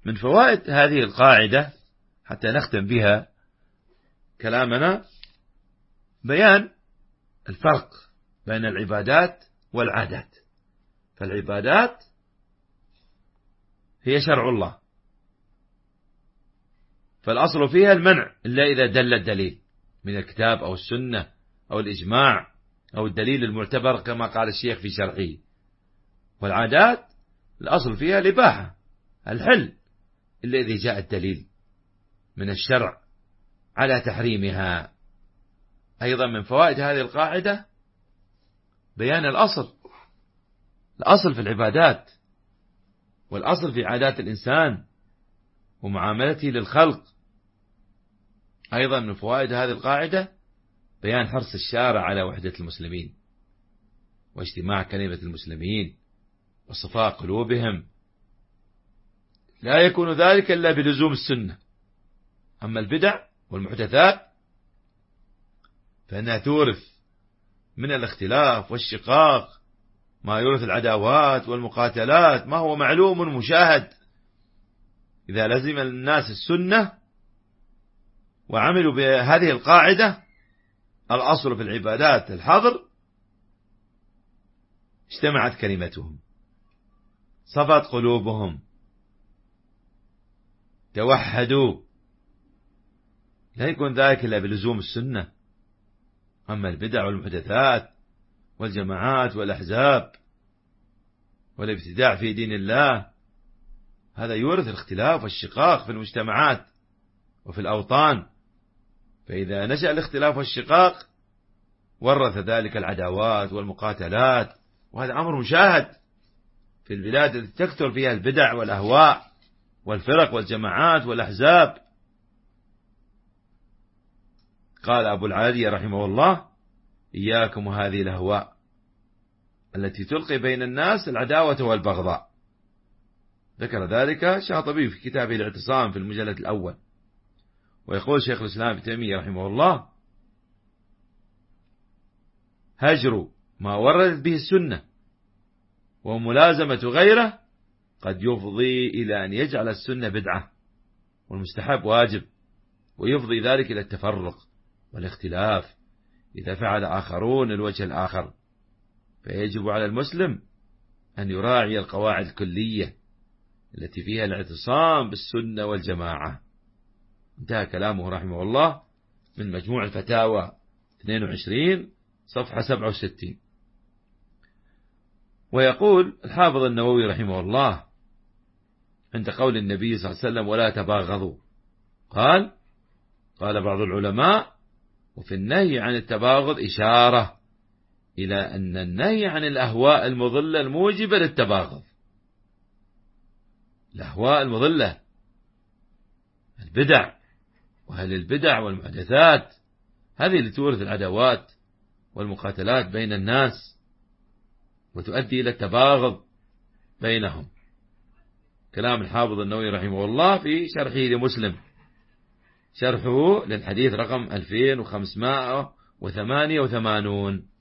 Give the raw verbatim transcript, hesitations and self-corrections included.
من فوائد هذه القاعدة حتى نختم بها كلامنا بيان الفرق بين العبادات والعادات. فالعبادات هي شرع الله، فالأصل فيها المنع إلا إذا دل الدليل من الكتاب أو السنة أو الإجماع أو الدليل المعتبر كما قال الشيخ في شرحه. والعادات الأصل فيها الإباحة، الحل، إلا إذا جاء الدليل من الشرع على تحريمها. أيضا من فوائد هذه القاعدة بيان الأصل الأصل في العبادات، والأصل في عادات الإنسان ومعاملته للخلق. أيضا من فوائد هذه القاعدة بيان حرص الشارع على وحدة المسلمين واجتماع كلمة المسلمين وصفاء قلوبهم، لا يكون ذلك إلا بلزوم السنة. أما البدع والمحدثات فإنها تورث من الاختلاف والشقاق ما يورث العداوات والمقاتلات، ما هو معلوم مشاهد. إذا لزم الناس السنة وعملوا بهذه القاعدة الأصل في العبادات الحظر، اجتمعت كلمتهم، صفت قلوبهم، توحدوا. لا يكون ذلك إلا بلزوم السنة. أما البدع والمحدثات والجماعات والأحزاب والابتداع في دين الله هذا يورث الاختلاف والشقاق في المجتمعات وفي الأوطان. فإذا نشأ الاختلاف والشقاق ورث ذلك العداوات والمقاتلات، وهذا أمر مشاهد في البلاد التي تكثر فيها البدع والأهواء والفرق والجماعات والأحزاب. قال أبو العالية رحمه الله: إياكم وهذه الأهواء التي تلقي بين الناس العداوة والبغضاء. ذكر ذلك شاطبي في كتابه الاعتصام في المجلد الأول. ويقول شيخ الإسلام ابن تيمية رحمه الله: هجر ما وردت به السنة وملازمة غيره قد يفضي إلى أن يجعل السنة بدعة والمستحب واجب، ويفضي ذلك إلى التفرق والاختلاف إذا فعل آخرون الوجه الآخر. فيجب على المسلم أن يراعي القواعد الكلية التي فيها الاعتصام بالسنة والجماعة. انتهى كلامه رحمه الله من مجموع الفتاوى اثنين وعشرين صفحة سبعة وستين. ويقول الحافظ النووي رحمه الله عند قول النبي صلى الله عليه وسلم: ولا تباغضوا، قال قال بعض العلماء: وفي النهي عن التباغض إشارة إلى أن النهي عن الأهواء المضلة الموجبة للتباغض. الأهواء المضلة البدع، وهل البدع والمحدثات هذه اللي تورث العداوات والمقاتلات بين الناس وتؤدي إلى التباغض بينهم. كلام الحافظ النووي رحمه الله في شرحه لمسلم، شرحه للحديث رقم ألفين وخمسمائة وثمانية وثمانين.